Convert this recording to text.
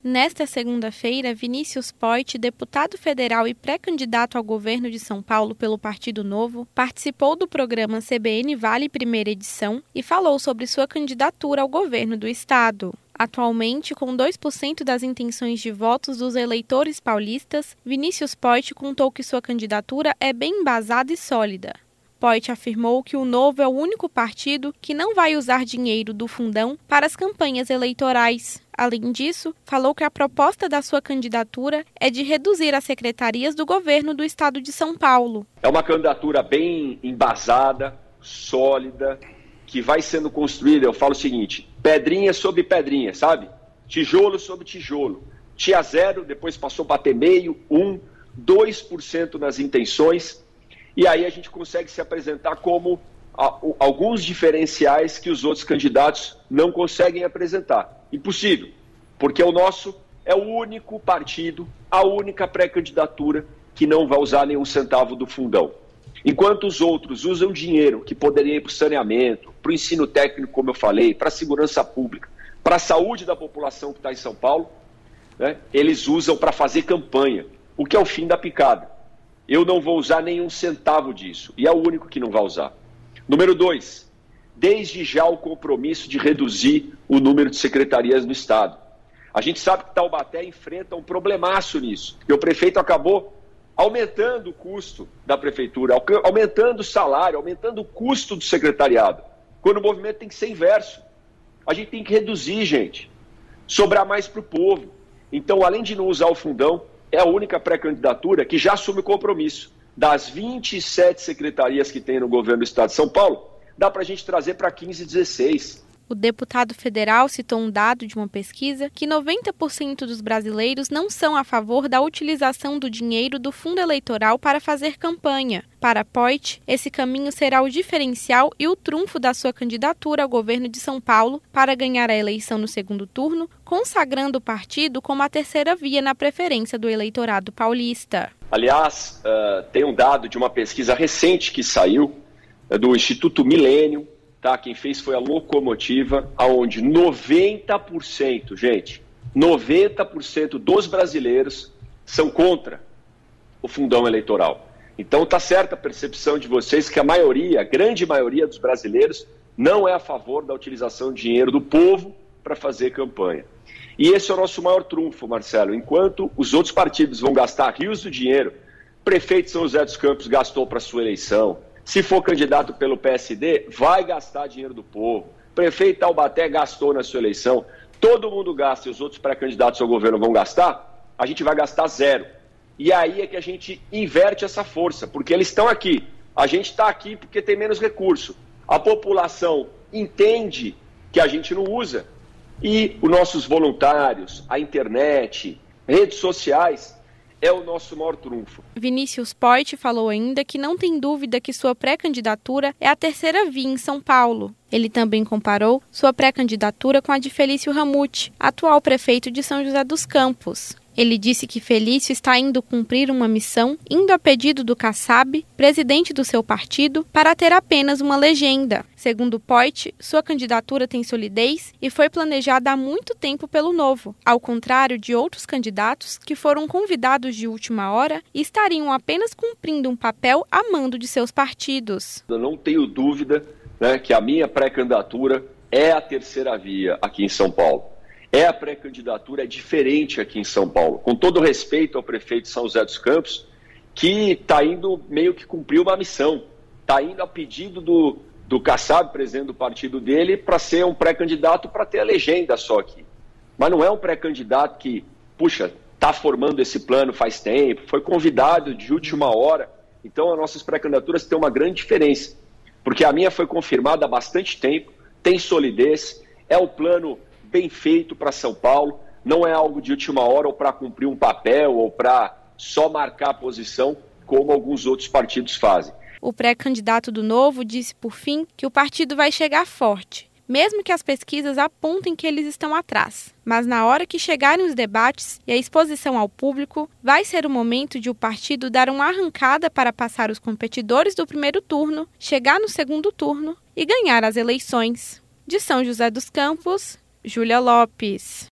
Nesta segunda-feira, Vinícius Poit, deputado federal e pré-candidato ao governo de São Paulo pelo Partido Novo, participou do programa CBN Vale Primeira Edição e falou sobre sua candidatura ao governo do estado. Atualmente, com 2% das intenções de votos dos eleitores paulistas, Vinícius Poit contou que sua candidatura é bem embasada e sólida. Poit afirmou que o Novo é o único partido que não vai usar dinheiro do fundão para as campanhas eleitorais. Além disso, falou que a proposta da sua candidatura é de reduzir as secretarias do governo do estado de São Paulo. É uma candidatura bem embasada, sólida, que vai sendo construída, eu falo o seguinte, pedrinha sobre pedrinha, sabe? Tijolo sobre tijolo. Tinha 0, depois passou a bater meio, 1, 2% nas intenções, e aí a gente consegue se apresentar como alguns diferenciais que os outros candidatos não conseguem apresentar. Impossível, porque o nosso é o único partido, a única pré-candidatura que não vai usar nenhum centavo do fundão. Enquanto os outros usam dinheiro que poderia ir para o saneamento, para o ensino técnico, como eu falei, para a segurança pública, para a saúde da população que está em São Paulo, né, eles usam para fazer campanha, o que é o fim da picada. Eu não vou usar nenhum centavo disso, e é o único que não vai usar. Número 2, desde já o compromisso de reduzir o número de secretarias no estado. A gente sabe que Taubaté enfrenta um problemaço nisso, e o prefeito acabou aumentando o custo da prefeitura, aumentando o salário, aumentando o custo do secretariado, quando o movimento tem que ser inverso. A gente tem que reduzir, gente, sobrar mais para o povo. Então, além de não usar o fundão, é a única pré-candidatura que já assume o compromisso. Das 27 secretarias que tem no governo do estado de São Paulo, dá para a gente trazer para 15, 16. O deputado federal citou um dado de uma pesquisa que 90% dos brasileiros não são a favor da utilização do dinheiro do fundo eleitoral para fazer campanha. Para Poit, esse caminho será o diferencial e o trunfo da sua candidatura ao governo de São Paulo para ganhar a eleição no segundo turno, consagrando o partido como a terceira via na preferência do eleitorado paulista. Aliás, tem um dado de uma pesquisa recente que saiu, do Instituto Milênio. Tá, quem fez foi a Locomotiva, onde 90%, gente, 90% dos brasileiros são contra o fundão eleitoral. Então está certa a percepção de vocês que a grande maioria dos brasileiros não é a favor da utilização de dinheiro do povo para fazer campanha. E esse é o nosso maior trunfo, Marcelo. Enquanto os outros partidos vão gastar rios de dinheiro, o prefeito de São José dos Campos gastou para sua eleição. Se for candidato pelo PSD, vai gastar dinheiro do povo. O prefeito Taubaté gastou na sua eleição. Todo mundo gasta e os outros pré-candidatos ao governo vão gastar, a gente vai gastar 0. E aí é que a gente inverte essa força, porque eles estão aqui. A gente está aqui porque tem menos recurso. A população entende que a gente não usa. E os nossos voluntários, a internet, redes sociais, é o nosso maior trunfo. Vinícius Poit falou ainda que não tem dúvida que sua pré-candidatura é a terceira via em São Paulo. Ele também comparou sua pré-candidatura com a de Felício Ramute, atual prefeito de São José dos Campos. Ele disse que Felício está indo cumprir uma missão, indo a pedido do Kassab, presidente do seu partido, para ter apenas uma legenda. Segundo Poit, sua candidatura tem solidez e foi planejada há muito tempo pelo Novo, ao contrário de outros candidatos que foram convidados de última hora e estariam apenas cumprindo um papel a mando de seus partidos. Eu não tenho dúvida, que a minha pré-candidatura é a terceira via aqui em São Paulo. A pré-candidatura é diferente aqui em São Paulo, com todo respeito ao prefeito de São José dos Campos, que está indo meio que cumprir uma missão, está indo a pedido do Kassab, presidente do partido dele, para ser um pré-candidato para ter a legenda só aqui. Mas não é um pré-candidato que, está formando esse plano faz tempo, foi convidado de última hora. Então as nossas pré-candidaturas têm uma grande diferença, porque a minha foi confirmada há bastante tempo, tem solidez, é o plano bem feito para São Paulo, não é algo de última hora ou para cumprir um papel ou para só marcar a posição, como alguns outros partidos fazem. O pré-candidato do Novo disse, por fim, que o partido vai chegar forte, mesmo que as pesquisas apontem que eles estão atrás. Mas na hora que chegarem os debates e a exposição ao público, vai ser o momento de o partido dar uma arrancada para passar os competidores do primeiro turno, chegar no segundo turno e ganhar as eleições. De São José dos Campos, Júlia Lopes.